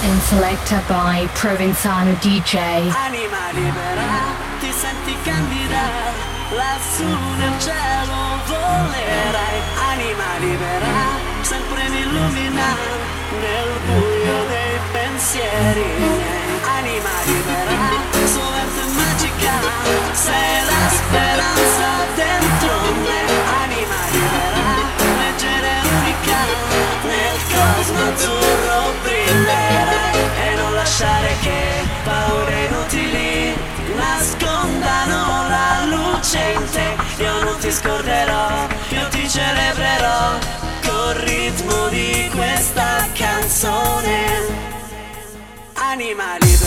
and selected by Provenzano DJ. Anima libera, ti senti candida, lassù nel cielo volerai. Anima libera, sempre mi illumina nel buio dei pensieri miei. Anima libera, sovente magica, sei la speranza dentro me. Anima libera, leggera e unica, nel cosmo azzurro brillerai. E non lasciare che paure inutili nascondano la luce in te. Io non ti scorderò, io ti celebrerò col ritmo di questa canzone. Anima libera.